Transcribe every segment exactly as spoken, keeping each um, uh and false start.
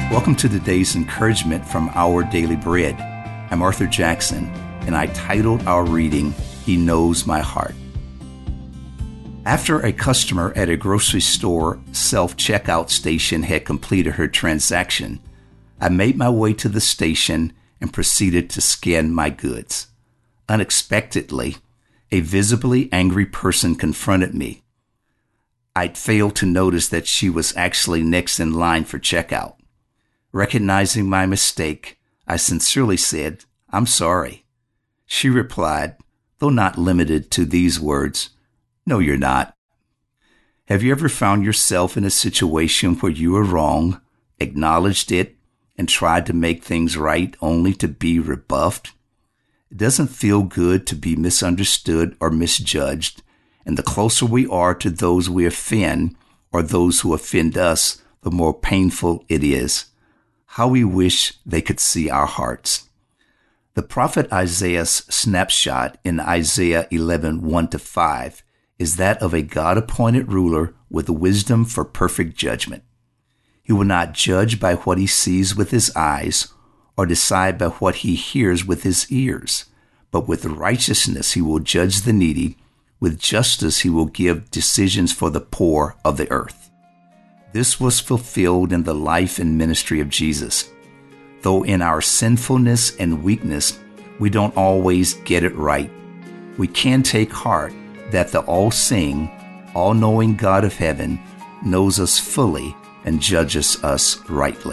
Welcome to today's encouragement from Our Daily Bread. I'm Arthur Jackson, and I titled our reading, He Knows My Heart. After a customer at a grocery store self-checkout station had completed her transaction, I made my way to the station and proceeded to scan my goods. Unexpectedly, a visibly angry person confronted me. I'd failed to notice that she was actually next in line for checkout. Recognizing my mistake, I sincerely said, "I'm sorry." She replied, though not limited to these words, "No, you're not." Have you ever found yourself in a situation where you were wrong, acknowledged it, and tried to make things right only to be rebuffed? It doesn't feel good to be misunderstood or misjudged, and the closer we are to those we offend or those who offend us, the more painful it is. How we wish they could see our hearts. The prophet Isaiah's snapshot in Isaiah eleven, one to five is that of a God-appointed ruler with wisdom for perfect judgment. He will not judge by what he sees with his eyes or decide by what he hears with his ears, but with righteousness he will judge the needy. With justice he will give decisions for the poor of the earth. This was fulfilled in the life and ministry of Jesus. Though in our sinfulness and weakness, we don't always get it right, we can take heart that the all-seeing, all-knowing God of heaven knows us fully and judges us rightly.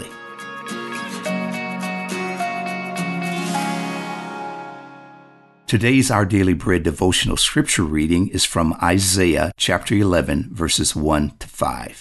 Today's Our Daily Bread devotional scripture reading is from Isaiah chapter eleven, verses one to five.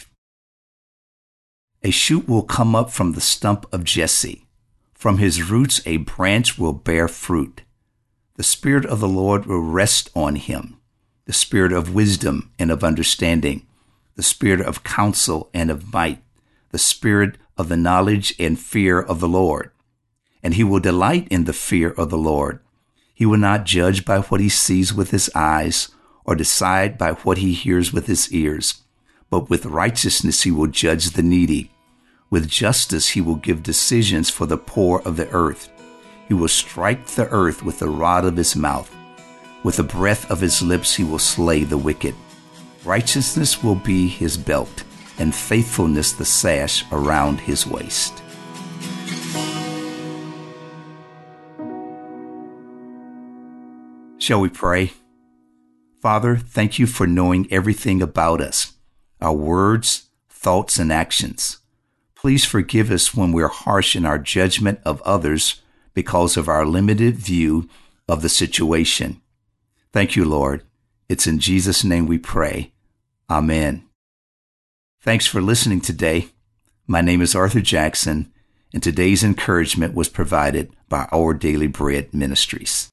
A shoot will come up from the stump of Jesse. From his roots a branch will bear fruit. The Spirit of the Lord will rest on him, the Spirit of wisdom and of understanding, the Spirit of counsel and of might, the Spirit of the knowledge and fear of the Lord. And he will delight in the fear of the Lord. He will not judge by what he sees with his eyes or decide by what he hears with his ears. But with righteousness he will judge the needy. With justice he will give decisions for the poor of the earth. He will strike the earth with the rod of his mouth. With the breath of his lips he will slay the wicked. Righteousness will be his belt, and faithfulness the sash around his waist. Shall we pray? Father, thank you for knowing everything about us, our words, thoughts, and actions. Please forgive us when we're harsh in our judgment of others because of our limited view of the situation. Thank you, Lord. It's in Jesus' name we pray. Amen. Thanks for listening today. My name is Arthur Jackson, and today's encouragement was provided by Our Daily Bread Ministries.